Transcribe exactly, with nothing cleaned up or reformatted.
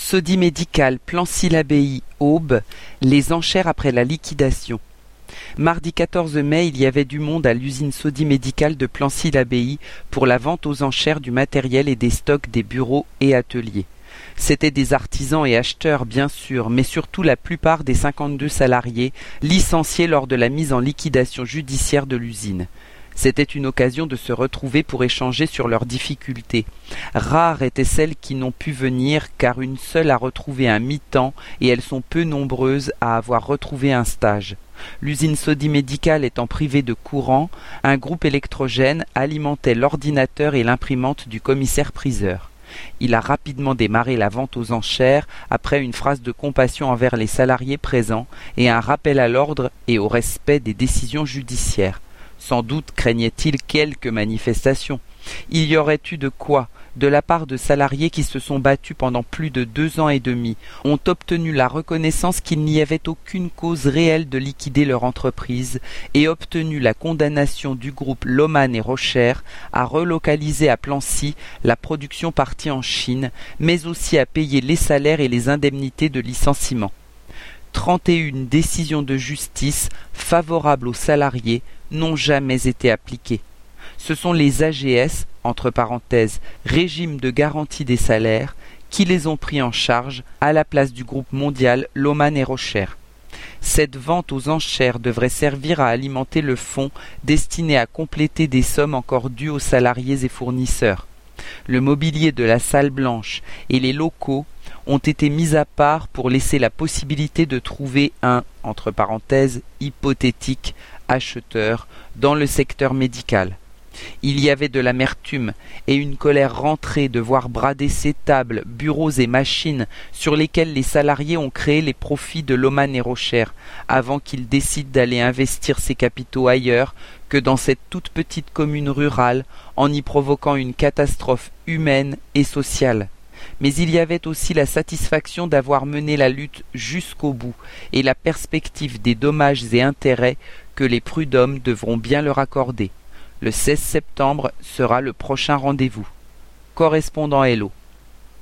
Sodi-Médical, Plancy-l'Abbaye, Aube, les enchères après la liquidation. Mardi quatorze mai, il y avait du monde à l'usine Sodi-Médical de Plancy-l'Abbaye pour la vente aux enchères du matériel et des stocks des bureaux et ateliers. C'étaient des artisans et acheteurs bien sûr, mais surtout la plupart des cinquante-deux salariés licenciés lors de la mise en liquidation judiciaire de l'usine. C'était une occasion de se retrouver pour échanger sur leurs difficultés. Rares étaient celles qui n'ont pu venir, car une seule a retrouvé un mi-temps et elles sont peu nombreuses à avoir retrouvé un stage. L'usine Sodi-Médical étant privée de courant, un groupe électrogène alimentait l'ordinateur et l'imprimante du commissaire-priseur. Il a rapidement démarré la vente aux enchères après une phrase de compassion envers les salariés présents et un rappel à l'ordre et au respect des décisions judiciaires. Sans doute craignait-il quelques manifestations. Il y aurait eu de quoi, de la part de salariés qui se sont battus pendant plus de deux ans et demi, ont obtenu la reconnaissance qu'il n'y avait aucune cause réelle de liquider leur entreprise et obtenu la condamnation du groupe Lohmann et Rocher à relocaliser à Plancy la production partie en Chine, mais aussi à payer les salaires et les indemnités de licenciement. trente et une décisions de justice favorables aux salariés n'ont jamais été appliquées. Ce sont les A G S, entre parenthèses, régime de garantie des salaires, qui les ont pris en charge à la place du groupe mondial Lohmann et Rocher. Cette vente aux enchères devrait servir à alimenter le fonds destiné à compléter des sommes encore dues aux salariés et fournisseurs. Le mobilier de la salle blanche et les locaux ont été mis à part pour laisser la possibilité de trouver un, entre parenthèses, hypothétique acheteur dans le secteur médical. Il y avait de l'amertume et une colère rentrée de voir brader ces tables, bureaux et machines sur lesquels les salariés ont créé les profits de Lohmann et Rocher avant qu'ils décident d'aller investir ses capitaux ailleurs que dans cette toute petite commune rurale en y provoquant une catastrophe humaine et sociale. Mais il y avait aussi la satisfaction d'avoir mené la lutte jusqu'au bout et la perspective des dommages et intérêts que les prud'hommes devront bien leur accorder. Le seize septembre sera le prochain rendez-vous. Correspondant Hello.